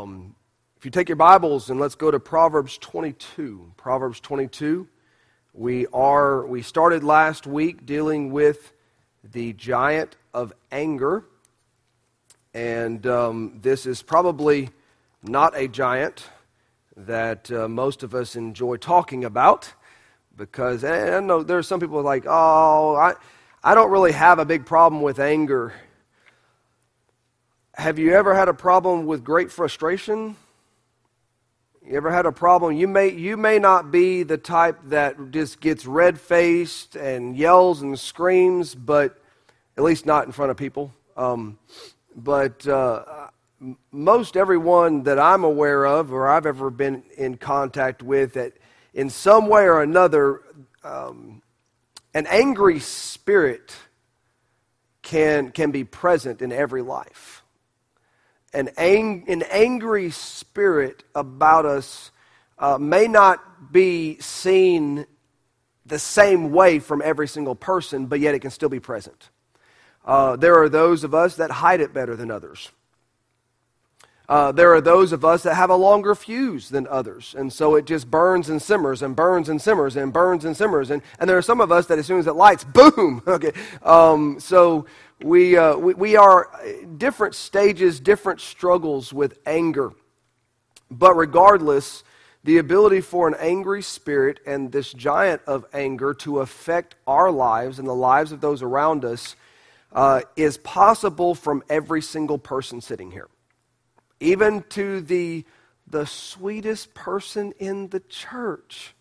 If you take your Bibles and let's go to Proverbs 22. Proverbs 22. We started last week dealing with the giant of anger. And this is probably not a giant that most of us enjoy talking about, because I know there are some people like, I don't really have a big problem with anger. Have you ever had a problem with great frustration? You ever had a problem? You may not be the type that just gets red-faced and yells and screams, but at least not in front of people. But most everyone that I'm aware of or I've ever been in contact with, that in some way or another, an angry spirit can be present in every life. An angry spirit about us may not be seen the same way from every single person, but yet it can still be present. There are those of us that hide it better than others. There are those of us that have a longer fuse than others, and so it just burns and simmers and burns and simmers and burns and simmers. And there are some of us that as soon as it lights, boom! Okay, so we are different stages, different struggles with anger. But regardless, the ability for an angry spirit and this giant of anger to affect our lives and the lives of those around us is possible from every single person sitting here. Even to the sweetest person in the church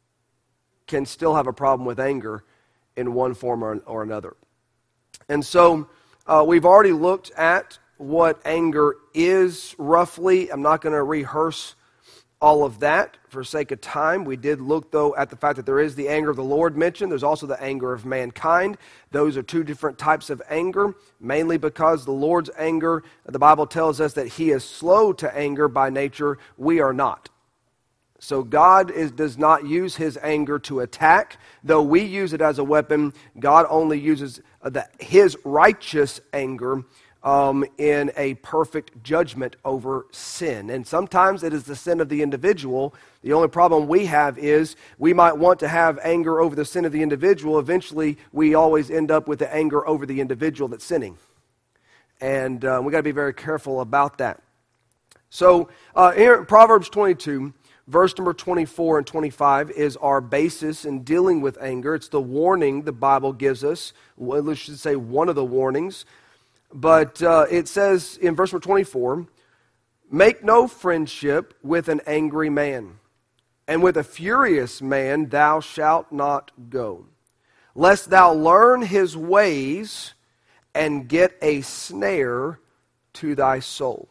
can still have a problem with anger in one form or another. And so we've already looked at what anger is roughly. I'm not going to rehearse all of that for sake of time. We did look, though, at the fact that there is the anger of the Lord mentioned. There's also the anger of mankind. Those are two different types of anger, mainly because the Lord's anger, the Bible tells us that He is slow to anger by nature. We are not. So God does not use His anger to attack. Though we use it as a weapon, God only uses His righteous anger in a perfect judgment over sin. And sometimes it is the sin of the individual. The only problem we have is we might want to have anger over the sin of the individual. Eventually, we always end up with the anger over the individual that's sinning. And we got to be very careful about that. So here in Proverbs 22, verse number 24 and 25 is our basis in dealing with anger. It's the warning the Bible gives us. Well, I should say one of the warnings. But it says in verse number 24, "Make no friendship with an angry man, and with a furious man thou shalt not go, lest thou learn his ways and get a snare to thy soul."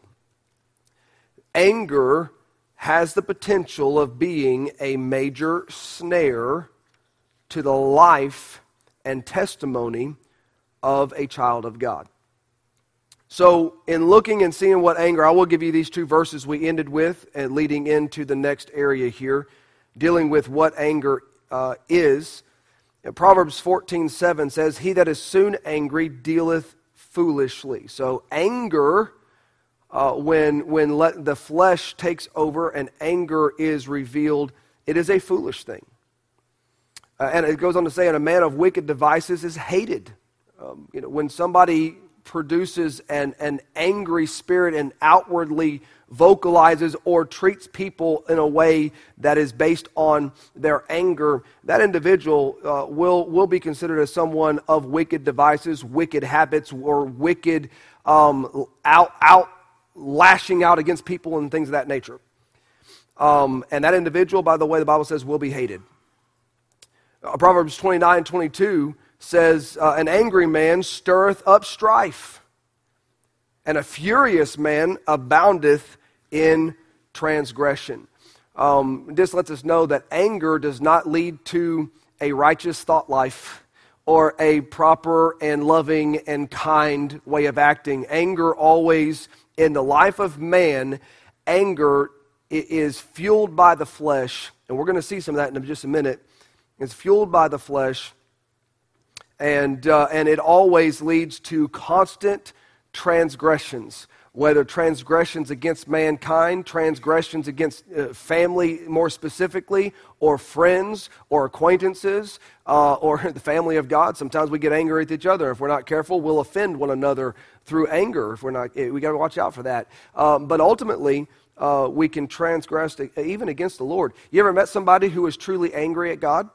Anger has the potential of being a major snare to the life and testimony of a child of God. So, in looking and seeing what anger, I will give you these two verses we ended with, and leading into the next area here, dealing with what anger is. And Proverbs 14:7 says, "He that is soon angry dealeth foolishly." So, anger, when the flesh takes over and anger is revealed, it is a foolish thing. And it goes on to say, "And a man of wicked devices is hated." When somebody produces an angry spirit and outwardly vocalizes or treats people in a way that is based on their anger, that individual will be considered as someone of wicked devices, wicked habits, or wicked lashing out against people and things of that nature. And that individual, by the way, the Bible says, will be hated. Proverbs 29:22 says, "An angry man stirreth up strife, and a furious man aboundeth in transgression." This lets us know that anger does not lead to a righteous thought life or a proper and loving and kind way of acting. Anger always, in the life of man, anger is fueled by the flesh, and we're going to see some of that in just a minute. It's fueled by the flesh. And it always leads to constant transgressions, whether transgressions against mankind, transgressions against family more specifically, or friends, or acquaintances, or the family of God. Sometimes we get angry at each other. If we're not careful, we'll offend one another through anger. If we're not, we got to watch out for that. But ultimately, we can transgress even against the Lord. You ever met somebody who was truly angry at God?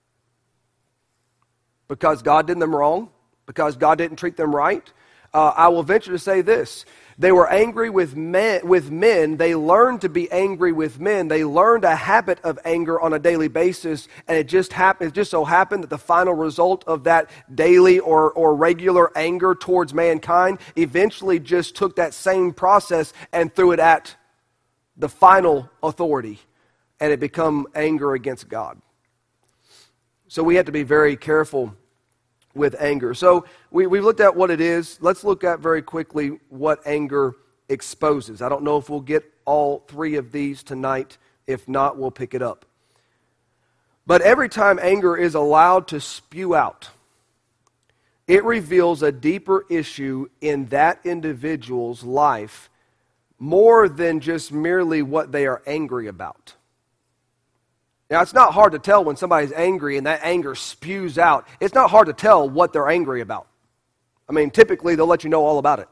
Because God did them wrong? Because God didn't treat them right? I will venture to say this. They were angry with men. They learned to be angry with men. They learned a habit of anger on a daily basis, and it just so happened that the final result of that daily or regular anger towards mankind eventually just took that same process and threw it at the final authority, and it became anger against God. So we have to be very careful with anger. So we've looked at what it is. Let's look at very quickly what anger exposes. I don't know if we'll get all three of these tonight. If not, we'll pick it up. But every time anger is allowed to spew out, it reveals a deeper issue in that individual's life more than just merely what they are angry about. Now, it's not hard to tell when somebody's angry and that anger spews out. It's not hard to tell what they're angry about. I mean, typically, they'll let you know all about it.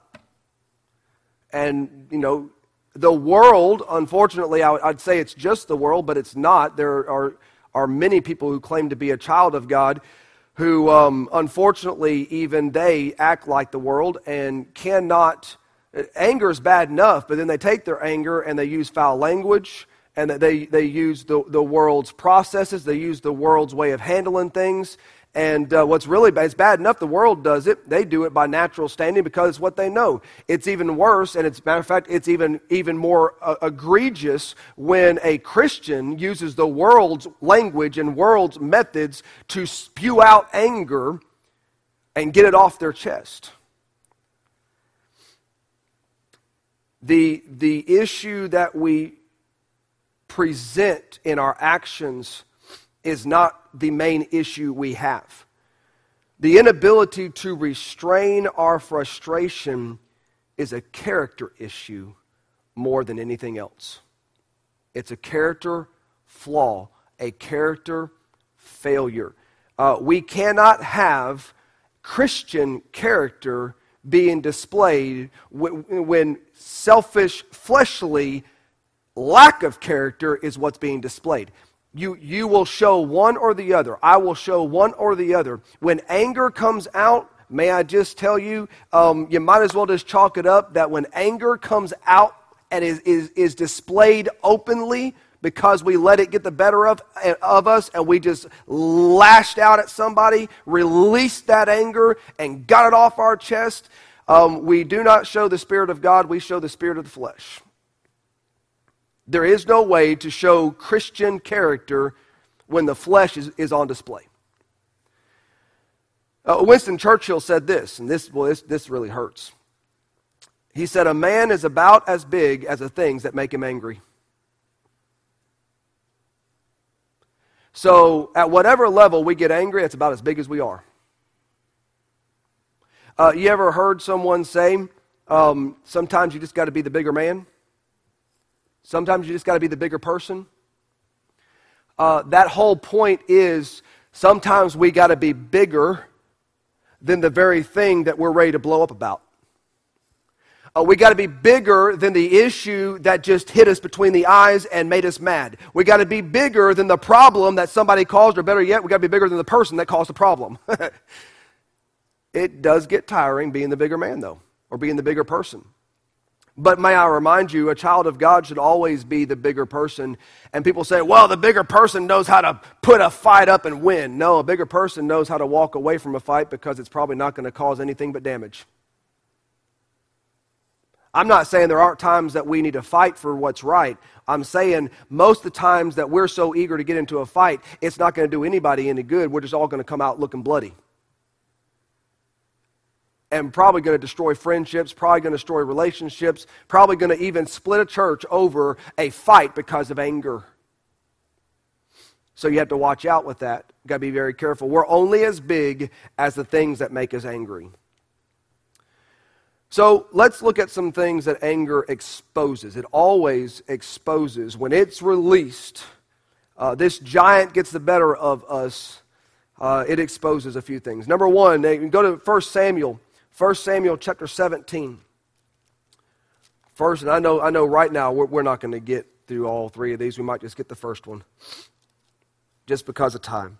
And, the world, unfortunately, I'd say it's just the world, but it's not. There are many people who claim to be a child of God who, unfortunately, even they act like the world and cannot. Anger is bad enough, but then they take their anger and they use foul language, and that they use the world's processes, they use the world's way of handling things. And what's really bad, it's bad enough the world does it. They do it by natural standing because it's what they know. It's even worse, and matter of fact, it's even more egregious when a Christian uses the world's language and world's methods to spew out anger and get it off their chest. The issue that we present in our actions is not the main issue we have. The inability to restrain our frustration is a character issue more than anything else. It's a character flaw, a character failure. We cannot have Christian character being displayed when selfish, fleshly lack of character is what's being displayed. You will show one or the other. I will show one or the other. When anger comes out, may I just tell you, you might as well just chalk it up that when anger comes out and is displayed openly because we let it get the better of us and we just lashed out at somebody, released that anger and got it off our chest, we do not show the Spirit of God, we show the spirit of the flesh. There is no way to show Christian character when the flesh is on display. Winston Churchill said this, and this really hurts. He said, "A man is about as big as the things that make him angry." So, at whatever level we get angry, it's about as big as we are. You ever heard someone say, sometimes you just got to be the bigger man? Sometimes you just got to be the bigger person. That whole point is sometimes we got to be bigger than the very thing that we're ready to blow up about. We got to be bigger than the issue that just hit us between the eyes and made us mad. We got to be bigger than the problem that somebody caused, or better yet, we got to be bigger than the person that caused the problem. It does get tiring being the bigger man, though, or being the bigger person. But may I remind you, a child of God should always be the bigger person. And people say, well, the bigger person knows how to put a fight up and win. No, a bigger person knows how to walk away from a fight because it's probably not going to cause anything but damage. I'm not saying there aren't times that we need to fight for what's right. I'm saying most of the times that we're so eager to get into a fight, it's not going to do anybody any good. We're just all going to come out looking bloody. And probably going to destroy friendships, probably going to destroy relationships, probably going to even split a church over a fight because of anger. So you have to watch out with that. You've got to be very careful. We're only as big as the things that make us angry. So let's look at some things that anger exposes. It always exposes. When it's released, this giant gets the better of us. It exposes a few things. Number one, you can go to 1 Samuel chapter 17. First, and I know right now we're not going to get through all three of these. We might just get the first one, just because of time.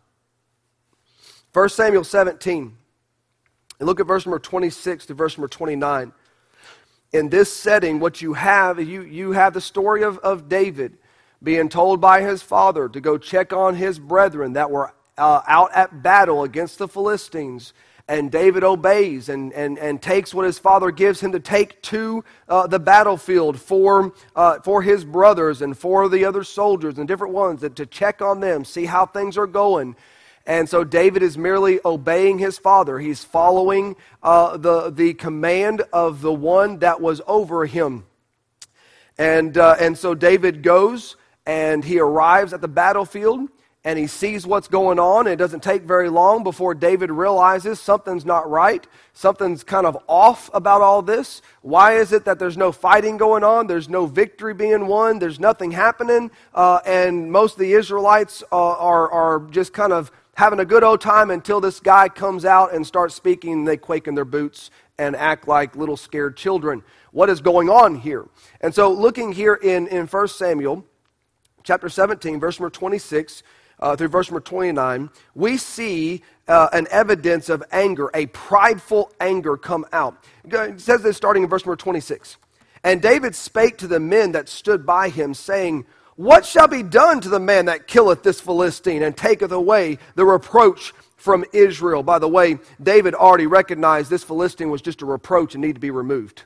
1 Samuel 17. And look at verse number 26 to verse number 29. In this setting, what you have the story of David being told by his father to go check on his brethren that were out at battle against the Philistines. And David obeys and takes what his father gives him to take to the battlefield for his brothers and for the other soldiers and different ones, to check on them, see how things are going. And so David is merely obeying his father. He's following the command of the one that was over him. And so David goes and he arrives at the battlefield and he sees what's going on. It doesn't take very long before David realizes something's not right. Something's kind of off about all this. Why is it that there's no fighting going on? There's no victory being won. There's nothing happening. And most of the Israelites are just kind of having a good old time until this guy comes out and starts speaking. They quake in their boots and act like little scared children. What is going on here? And so looking here in 1 Samuel chapter 17, verse number 26 through verse number 29, we see an evidence of anger, a prideful anger come out. It says this starting in verse number 26. And David spake to the men that stood by him, saying, What shall be done to the man that killeth this Philistine and taketh away the reproach from Israel? By the way, David already recognized this Philistine was just a reproach and needed to be removed.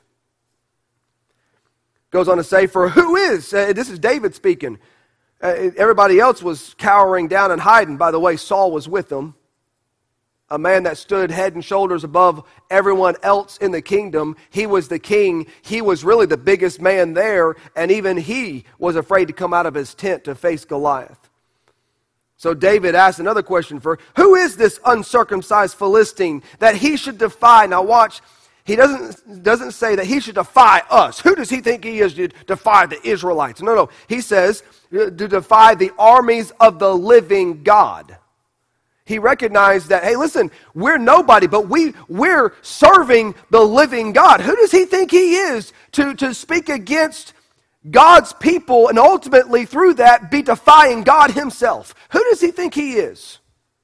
Goes on to say, For who is, this is David speaking, everybody else was cowering down and hiding. By the way, Saul was with them. A man that stood head and shoulders above everyone else in the kingdom. He was the king. He was really the biggest man there, and even he was afraid to come out of his tent to face Goliath. So David asked another question for, who is this uncircumcised Philistine that he should defy? Now watch, he doesn't say that he should defy us. Who does he think he is to defy the Israelites? No. He says to defy the armies of the living God. He recognized that, hey, listen, we're nobody, but we're serving the living God. Who does he think he is to speak against God's people and ultimately through that be defying God himself? Who does he think he is?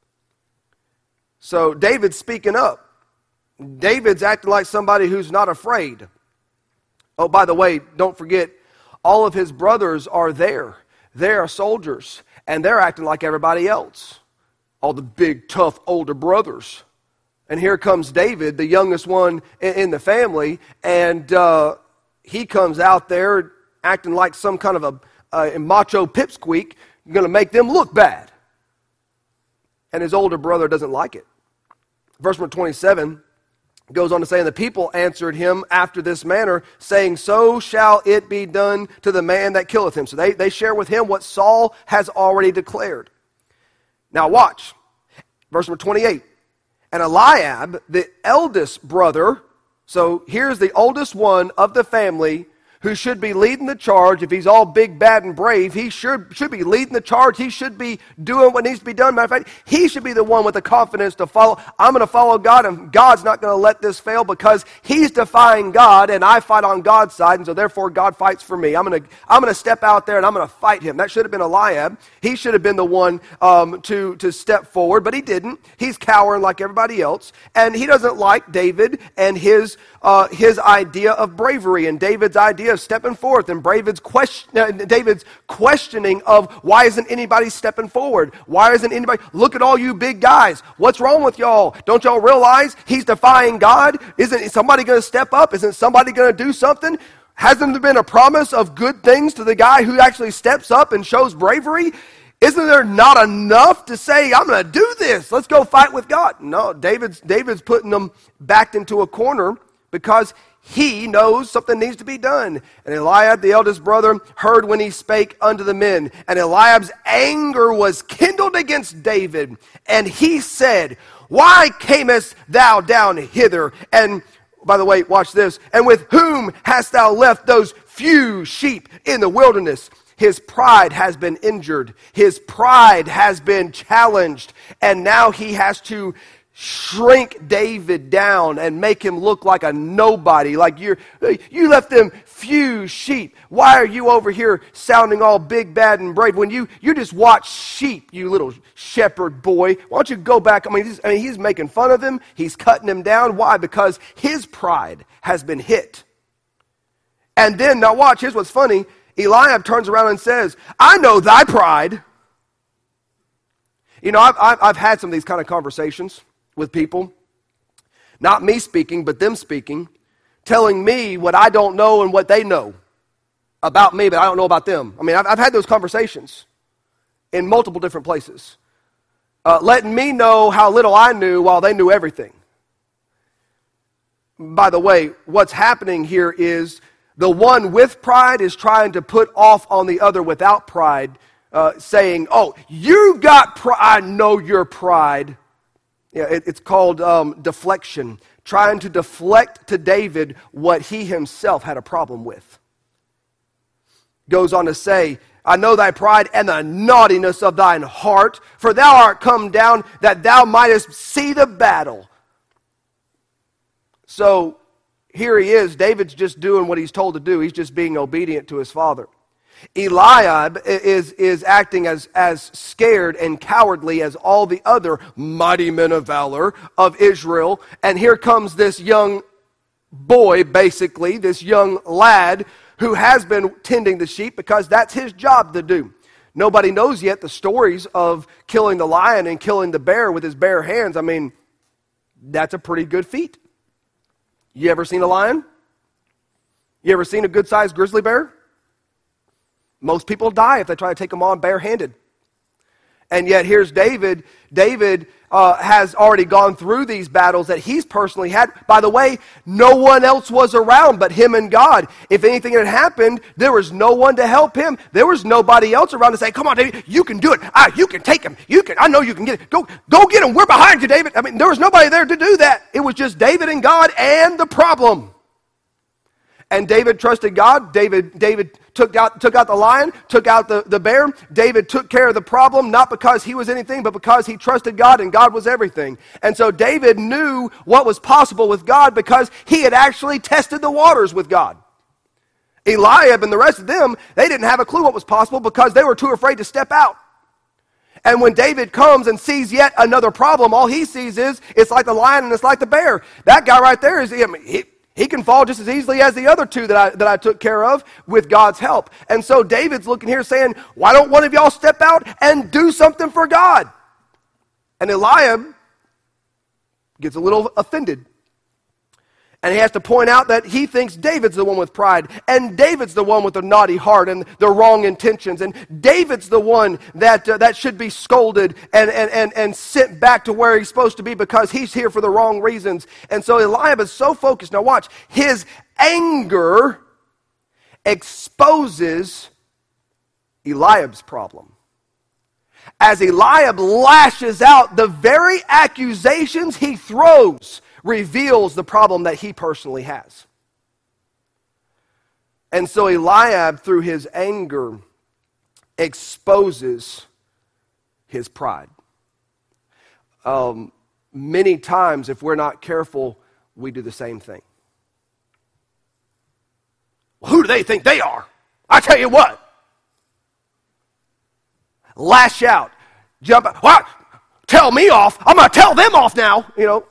So David's speaking up. David's acting like somebody who's not afraid. Oh, by the way, don't forget, all of his brothers are there. They are soldiers, and they're acting like everybody else. All the big, tough, older brothers. And here comes David, the youngest one in the family, and he comes out there acting like some kind of a macho pipsqueak, going to make them look bad. And his older brother doesn't like it. Verse 27 goes on to say, And the people answered him after this manner, saying, So shall it be done to the man that killeth him. So they share with him what Saul has already declared. Now watch, verse number 28. And Eliab, the eldest brother, so here's the oldest one of the family who should be leading the charge. If he's all big, bad, and brave, he should be leading the charge. He should be doing what needs to be done. Matter of fact, he should be the one with the confidence to follow. I'm going to follow God, and God's not going to let this fail because he's defying God, and I fight on God's side, and so therefore God fights for me. I'm going to step out there, and I'm going to fight him. That should have been Eliab. He should have been the one to step forward, but he didn't. He's cowering like everybody else, and he doesn't like David and his idea of bravery and David's idea of stepping forth and David's questioning of why isn't anybody stepping forward? Why isn't anybody? Look at all you big guys. What's wrong with y'all? Don't y'all realize he's defying God? Isn't somebody going to step up? Isn't somebody going to do something? Hasn't there been a promise of good things to the guy who actually steps up and shows bravery? Isn't there not enough to say, I'm going to do this. Let's go fight with God. No, David's putting them back into a corner because he knows something needs to be done. And Eliab, the eldest brother, heard when he spake unto the men. And Eliab's anger was kindled against David. And he said, Why camest thou down hither? And by the way, watch this. And with whom hast thou left those few sheep in the wilderness? His pride has been injured. His pride has been challenged. And now he has to shrink David down and make him look like a nobody. Like you left them few sheep. Why are you over here sounding all big, bad, and brave when you just watch sheep, you little shepherd boy? Why don't you go back? He's making fun of him. He's cutting him down. Why? Because his pride has been hit. And then, now watch, here's what's funny. Eliab turns around and says, I know thy pride. You know, I've had some of these kind of conversations with people, not me speaking, but them speaking, telling me what I don't know and what they know about me, but I don't know about them. I mean, I've had those conversations in multiple different places, letting me know how little I knew while they knew everything. By the way, what's happening here is the one with pride is trying to put off on the other without pride, saying, oh, you got pride, I know your pride. Yeah, it's called deflection, trying to deflect to David what he himself had a problem with. Goes on to say, I know thy pride and the naughtiness of thine heart, for thou art come down that thou mightest see the battle. So here he is, David's just doing what he's told to do. He's just being obedient to his father. Eliab is acting as scared and cowardly as all the other mighty men of valor of Israel. And here comes this young boy, basically, this young lad who has been tending the sheep because that's his job to do. Nobody knows yet the stories of killing the lion and killing the bear with his bare hands. I mean, that's a pretty good feat. You ever seen a lion? You ever seen a good-sized grizzly bear? Most people die if they try to take them on barehanded. And yet here's David. David has already gone through these battles that he's personally had. By the way, no one else was around but him and God. If anything had happened, there was no one to help him. There was nobody else around to say, come on, David, you can do it. You can take him. I know you can get it. Go get him. We're behind you, David. I mean, there was nobody there to do that. It was just David and God and the problem. And David trusted God. David took out the lion, took out the bear. David took care of the problem, not because he was anything, but because he trusted God and God was everything. And so David knew what was possible with God because he had actually tested the waters with God. Eliab and the rest of them, they didn't have a clue what was possible because they were too afraid to step out. And when David comes and sees yet another problem, all he sees is it's like the lion and it's like the bear. That guy right there he can fall just as easily as the other two that I took care of with God's help. And so David's looking here saying, why don't one of y'all step out and do something for God? And Eliab gets a little offended. And he has to point out that he thinks David's the one with pride. And David's the one with the naughty heart and the wrong intentions. And David's the one that should be scolded and sent back to where he's supposed to be because he's here for the wrong reasons. And so Eliab is so focused. Now watch, his anger exposes Eliab's problem. As Eliab lashes out, the very accusations he throws reveals the problem that he personally has. And so Eliab, through his anger, exposes his pride. Many times, if we're not careful, we do the same thing. Well, who do they think they are? I tell you what. Lash out. Jump out. What? Tell me off. I'm going to tell them off now. You know.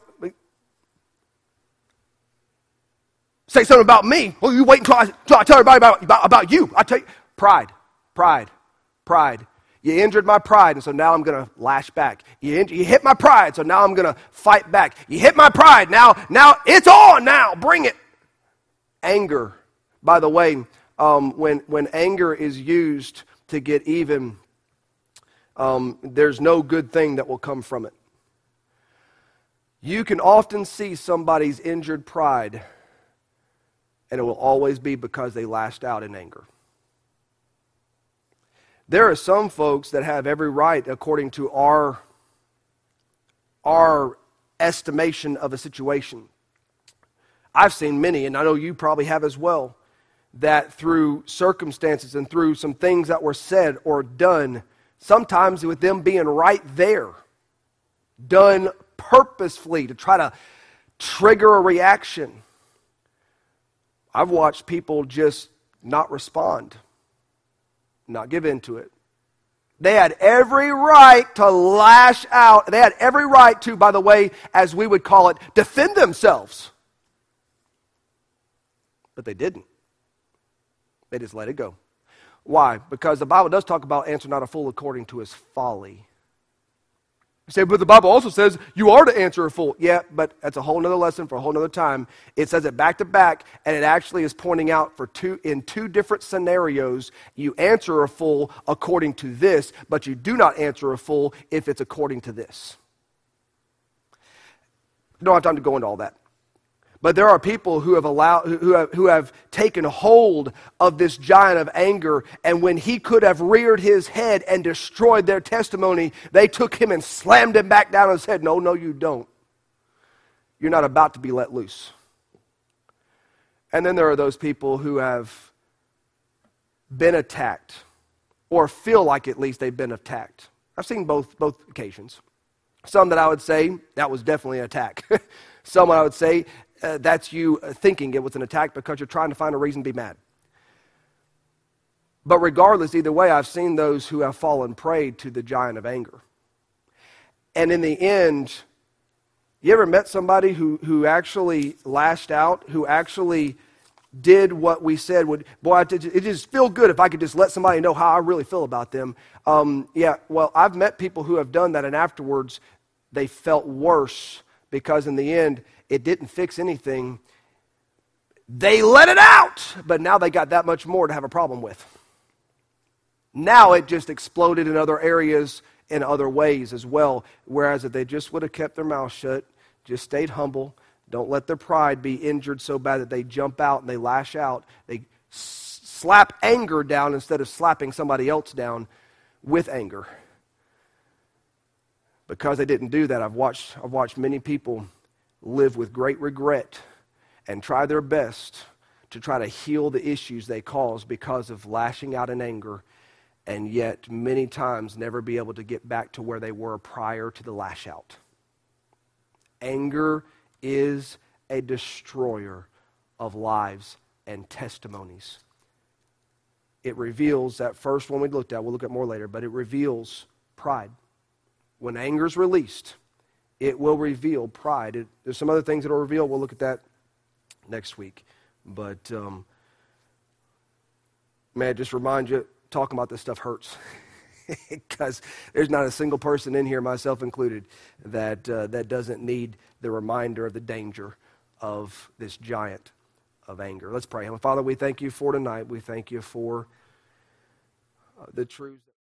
Say something about me. Well, you wait until I tell everybody about you. I tell you. Pride. You injured my pride, and so now I'm going to lash back. You hit my pride, so now I'm going to fight back. You hit my pride, now it's on now. Bring it. Anger. By the way, when anger is used to get even, there's no good thing that will come from it. You can often see somebody's injured pride, and it will always be because they lashed out in anger. There are some folks that have every right, according to our estimation of a situation. I've seen many, and I know you probably have as well, that through circumstances and through some things that were said or done, sometimes with them being right there, done purposefully to try to trigger a reaction. I've watched people just not respond, not give in to it. They had every right to lash out. They had every right to, by the way, as we would call it, defend themselves. But they didn't. They just let it go. Why? Because the Bible does talk about answer not a fool according to his folly. You say, but the Bible also says you are to answer a fool. Yeah, but that's a whole other lesson for a whole other time. It says it back to back, and it actually is pointing out in two different scenarios, you answer a fool according to this, but you do not answer a fool if it's according to this. I don't have time to go into all that. But there are people who have taken hold of this giant of anger, and when he could have reared his head and destroyed their testimony, they took him and slammed him back down and said, no, you don't. You're not about to be let loose. And then there are those people who have been attacked, or feel like at least they've been attacked. I've seen both occasions. Some that I would say, that was definitely an attack. Some I would say, that's you thinking it was an attack because you're trying to find a reason to be mad. But regardless, either way, I've seen those who have fallen prey to the giant of anger. And in the end, you ever met somebody who actually lashed out, who actually did what we said would, boy, it just feel good if I could just let somebody know how I really feel about them. Well, I've met people who have done that, and afterwards they felt worse because in the end, it didn't fix anything. They let it out, but now they got that much more to have a problem with. Now it just exploded in other areas in other ways as well, whereas if they just would have kept their mouth shut, just stayed humble, don't let their pride be injured so bad that they jump out and they lash out, they slap anger down instead of slapping somebody else down with anger. Because they didn't do that, I've watched many people live with great regret and try their best to try to heal the issues they caused because of lashing out in anger, and yet many times never be able to get back to where they were prior to the lash out. Anger is a destroyer of lives and testimonies. It reveals that first one we looked at, we'll look at more later, but it reveals pride. When anger is released, it will reveal pride. There's some other things that will reveal. We'll look at that next week. But, man, just remind you, talking about this stuff hurts. Because there's not a single person in here, myself included, that doesn't need the reminder of the danger of this giant of anger. Let's pray. Father, we thank you for tonight. We thank you for the truths.